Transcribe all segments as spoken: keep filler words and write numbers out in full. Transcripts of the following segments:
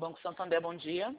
Banco Santander, bom dia.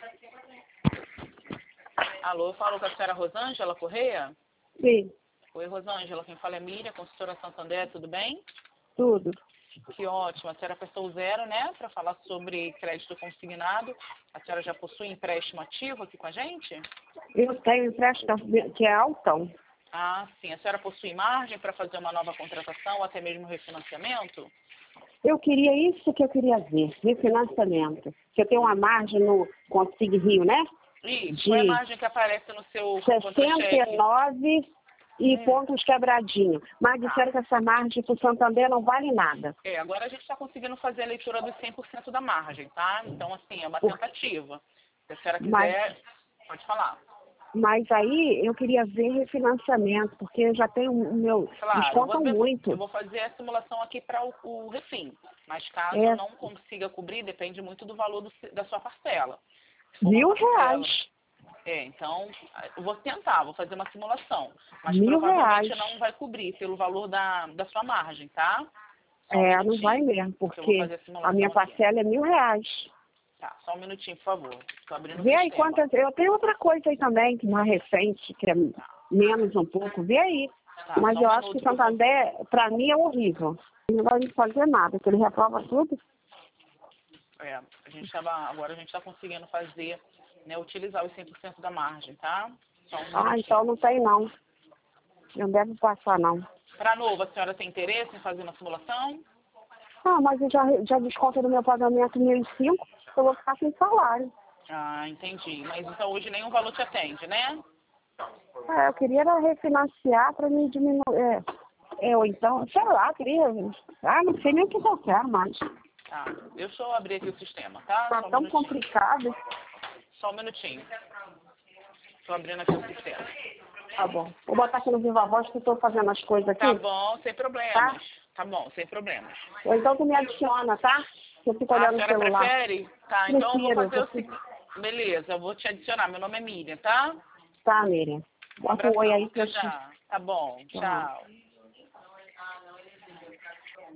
Alô, falo com a senhora Rosângela Correia? Sim, Oi, Rosângela, quem fala é Miriam, consultora Santander, tudo bem? tudo. Que ótimo, a senhora apertou o zero, né, para falar sobre crédito consignado. A senhora já possui empréstimo ativo aqui com a gente? Eu tenho empréstimo que é altão. Ah, sim. A senhora possui margem para fazer uma nova contratação ou até mesmo refinanciamento? Eu queria isso que eu queria ver, refinanciamento. Que eu tenho uma margem no Consig Rio, né? Isso, De qual é a margem que aparece no seu sessenta contra-cheque? e nove e Hum. pontos quebradinhos. Mas disseram que essa margem para o Santander não vale nada. É, agora a gente está conseguindo fazer a leitura dos cem por cento da margem, tá? Então, assim, é uma Por- tentativa. Se a senhora Mas, quiser, pode falar. mas aí eu queria ver refinanciamento, porque eu já tenho o meu. Claro, eu vou, Descontam ver- muito. eu vou fazer a simulação aqui para o, o refim. Mas caso É não consiga cobrir, depende muito do valor do se- da sua parcela. Se for uma mil parcela. reais. É, então, eu vou tentar, vou fazer uma simulação. Mas Mil provavelmente reais. não vai cobrir pelo valor da, da sua margem, tá? Só um É, não vai minutinho. mesmo, Que eu vou porque fazer a a simulação minha aqui. parcela é mil reais. Tá, só um minutinho, por favor. Estou abrindo o Vê aí sistema. quantas. Eu tenho outra coisa aí também, que não é recente, que é menos um pouco. Vê aí. Tá, Mas só um eu acho que minuto, por favor. Santander, pra mim, é horrível. Ele não vai me fazer nada, que ele reprova tudo. É, a gente tava, agora a gente está conseguindo fazer, né, utilizar os cem por cento da margem, tá? Só um Ah, minutinho. então não tem não. Não deve passar não. Para novo, a senhora tem interesse em fazer uma simulação? Ah, mas eu já, já desconto do meu pagamento mil e cinco, eu vou ficar sem salário. Ah, entendi. Mas então hoje nenhum valor te atende, né? É, eu queria era refinanciar para me diminuir. É, é, ou então, sei lá, queria. Ah, não sei nem o que eu quero mais. Tá, deixa eu abrir aqui o sistema, tá? Tá Só um tão minutinho. complicado. Só um minutinho. Estou abrindo aqui o sistema. Tá bom. Vou botar aqui no Viva Voz que eu tô fazendo as coisas aqui. Tá bom, sem problemas. Tá bom, sem problemas. Ou então tu me adiciona, tá? Que eu fico Ah, a olhando no senhora celular. prefere? Tá, então eu vou Prefiro. fazer o Você... seguinte. Beleza, eu vou te adicionar. Meu nome é Miriam, tá? Tá, Miriam. Um Bota um oi abração, aí que até eu te... já. Tá bom, Tchau. tchau.